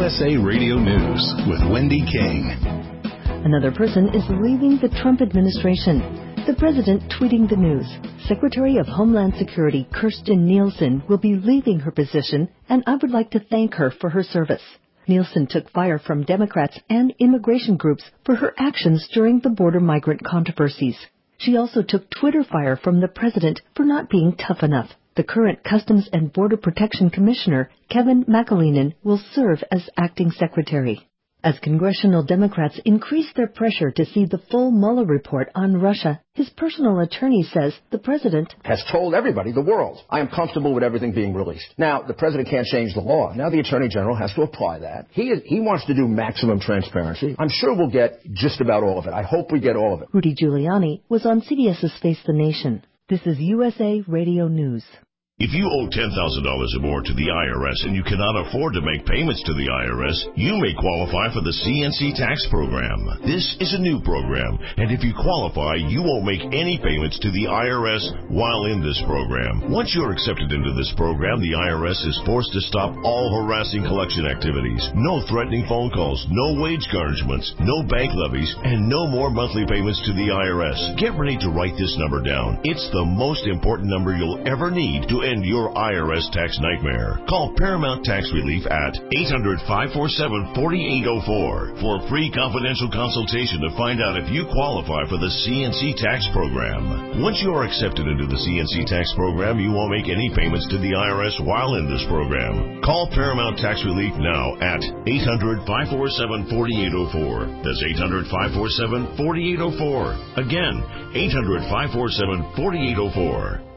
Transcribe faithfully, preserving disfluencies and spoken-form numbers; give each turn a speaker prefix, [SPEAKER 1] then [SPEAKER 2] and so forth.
[SPEAKER 1] S A Radio News with Wendy King.
[SPEAKER 2] Another person is leaving the Trump administration. The president tweeting the news. Secretary of Homeland Security Kirstjen Nielsen will be leaving her position, and I would like to thank her for her service. Nielsen took fire from Democrats and immigration groups for her actions during the border migrant controversies. She also took Twitter fire from the president for not being tough enough. The current Customs and Border Protection Commissioner, Kevin McAleenan, will serve as acting secretary. As congressional Democrats increase their pressure to see the full Mueller report on Russia, his personal attorney says the president
[SPEAKER 3] has told everybody, the world, I am comfortable with everything being released. Now, the president can't change the law. Now the attorney general has to apply that. He is, he wants to do maximum transparency. I'm sure we'll get just about all of it. I hope we get all of it.
[SPEAKER 2] Rudy Giuliani was on CBS's Face the Nation. This is U S A Radio News.
[SPEAKER 4] If you owe ten thousand dollars or more to the I R S and you cannot afford to make payments to the I R S, you may qualify for the C N C tax program. This is a new program, and if you qualify, you won't make any payments to the I R S while in this program. Once you're accepted into this program, the I R S is forced to stop all harassing collection activities. No threatening phone calls, no wage garnishments, no bank levies, and no more monthly payments to the I R S. Get ready to write this number down. It's the most important number you'll ever need to end your I R S tax nightmare. Call Paramount Tax Relief at eight hundred, five four seven, four eight zero four for a free confidential consultation to find out if you qualify for the C N C tax program. Once you are accepted into the C N C tax program, you won't make any payments to the I R S while in this program. Call Paramount Tax Relief now at eight hundred, five four seven, four eight zero four. That's eight hundred, five four seven, four eight zero four. Again, eight hundred, five four seven, four eight zero four.